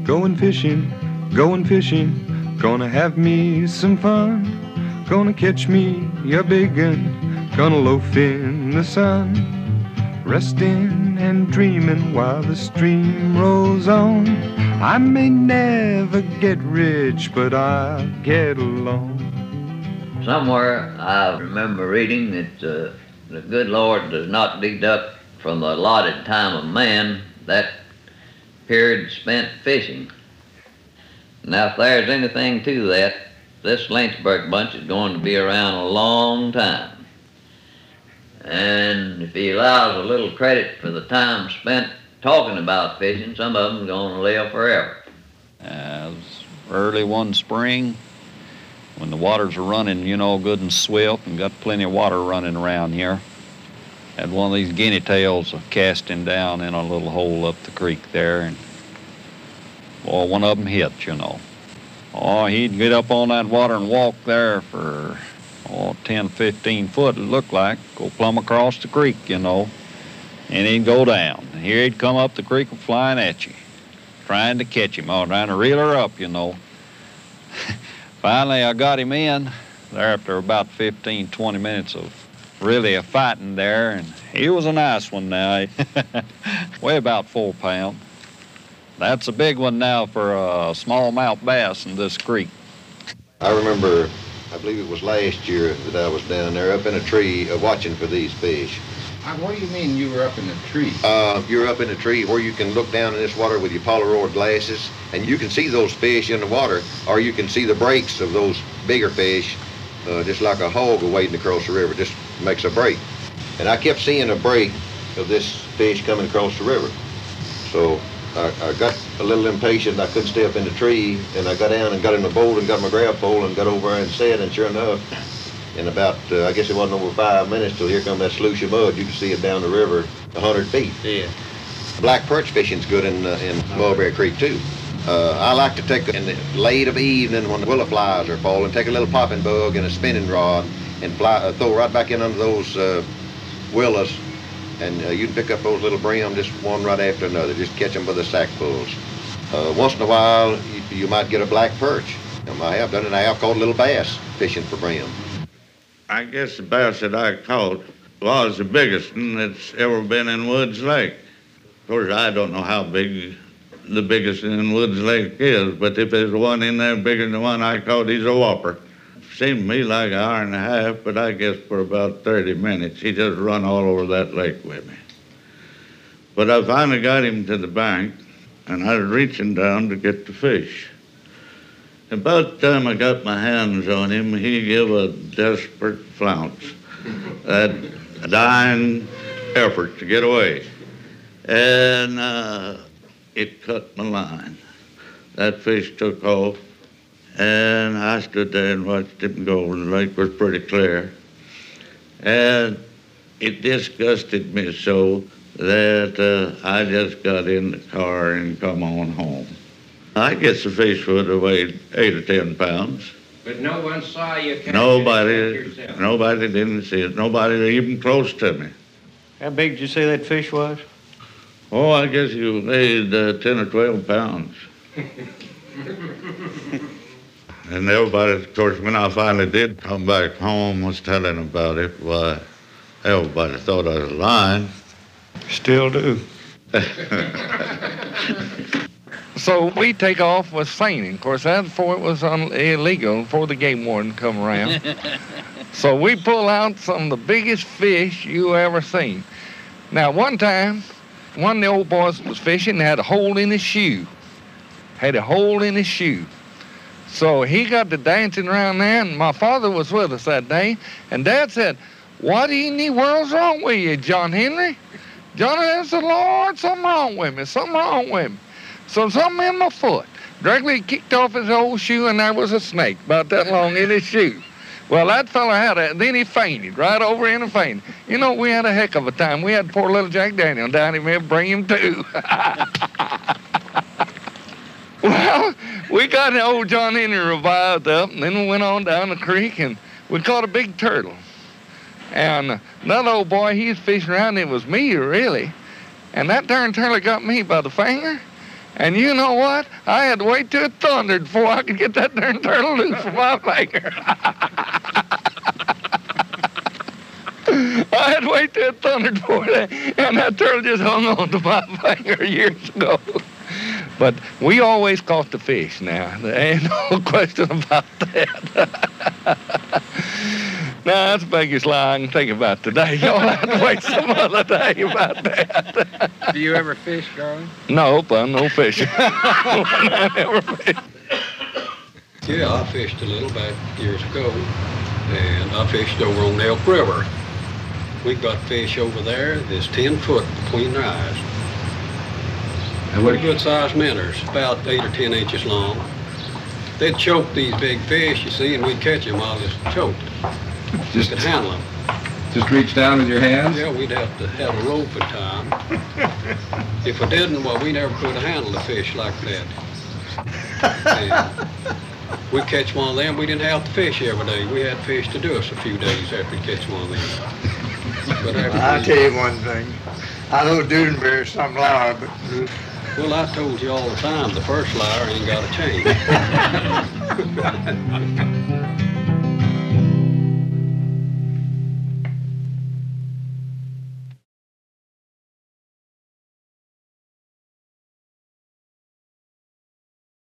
Going fishing, gonna have me some fun. Gonna catch me a big un, gonna loaf in the sun. Resting and dreaming while the stream rolls on. I may never get rich, but I'll get along. Somewhere I remember reading that the good Lord does not deduct from the allotted time of man that period spent fishing. Now, if there's anything to that, this Lynchburg bunch is going to be around a long time. And if he allows a little credit for the time spent talking about fishing, some of them are going to live forever. It was early one spring when the waters are running, you know, good and swift, and got plenty of water running around here. Had one of these guinea tails casting down in a little hole up the creek there, and well, one of them hit, you know. Oh, he'd get up on that water and walk there for 10, 15 foot, it looked like, go plumb across the creek, you know, and he'd go down. And here he'd come up the creek and flying at you, trying to catch him, trying to reel her up, you know. Finally, I got him in there after about 15, 20 minutes of really a fighting there, and he was a nice one now. Weigh about 4 pounds. That's a big one now for a smallmouth bass in this creek. I remember, I believe it was last year that I was down there up in a tree watching for these fish. What do you mean you were up in a tree? You're up in a tree where you can look down in this water with your Polaroid glasses, and you can see those fish in the water, or you can see the breaks of those bigger fish, just like a hog wading across the river, just makes a break. And I kept seeing a break of this fish coming across the river. So I got a little impatient. I couldn't stay up in the tree, and I got down and got in the boat and got my grab pole and got over there and set, and sure enough, in about, I guess it wasn't over 5 minutes till here come that sluice of mud. You can see it down the river 100 feet. Yeah. Black perch fishing's good in Mulberry Creek too. I like to take in the late of evening when the willow flies are falling, take a little popping bug and a spinning rod and throw right back in under those willows, and you can pick up those little brim just one right after another. Just catch them by the sackfuls. Once in a while, you might get a black perch. I have done it. I have caught a little bass fishing for brim. I guess the bass that I caught was the biggest one that's ever been in Woods Lake. Of course, I don't know how big the biggest in Woods Lake is, but if there's one in there bigger than the one I caught, he's a whopper. Seemed to me like an hour and a half, but I guess for about 30 minutes. He just run all over that lake with me. But I finally got him to the bank, and I was reaching down to get the fish. About the time I got my hands on him, he gave a desperate flounce, a dying effort to get away. And it cut my line. That fish took off, and I stood there and watched him go. The lake was pretty clear. And it disgusted me so that I just got in the car and come on home. I guess the fish would have weighed 8 or 10 pounds. But no one saw you catch it? Nobody didn't see it. Nobody even close to me. How big did you say that fish was? Oh, I guess he weighed 10 or 12 pounds. And everybody, of course, when I finally did come back home, was telling about it, why, everybody thought I was lying. Still do. So we take off with seining. Of course, that's before it was illegal, before the game warden come around. So we pull out some of the biggest fish you ever seen. Now, one time, one of the old boys was fishing and had a hole in his shoe. So he got to dancing around there, and my father was with us that day, and Dad said, "What in the world's wrong with you, John Henry?" John Henry said, "Lord, something wrong with me. So something in my foot." Directly he kicked off his old shoe, and there was a snake about that long in his shoe. Well, that fella had it. Then he fainted, right over in and fainted. You know, we had a heck of a time. We had poor little Jack Daniel down here, bring him to. Well, we got old John Henry revived up, and then we went on down the creek, and we caught a big turtle. And another old boy, he was fishing around, it was me, really. And that darn turtle got me by the finger, And you know what? I had to wait till it thundered before I could get that darn turtle loose from my finger. I had to wait till it thundered for that, and that turtle just hung on to my finger years ago. But we always caught the fish now. There ain't no question about that. Now, that's the biggest lie I can think about today. Y'all have to wait some other day about that. Do you ever fish, Garland? Nope, I'm no fisher. I never fished. Yeah, I fished a little back years ago, and I fished over on Elk River. We've got fish over there that's 10 foot between their eyes. Pretty good sized minnows, about 8 or 10 inches long. They'd choke these big fish, you see, and we'd catch them while it's choked. Just could handle them. Just reach down with your hands? Yeah, we'd have to have a rope at time. If we didn't, well, we never could handle a fish like that. And we'd catch one of them, we didn't have to fish every day. We had fish to do us a few days after we catch one of them. But I'll tell you one thing. I know Dudenberry is some liar, but... Well, I told you all the time, the first liar ain't got a chain.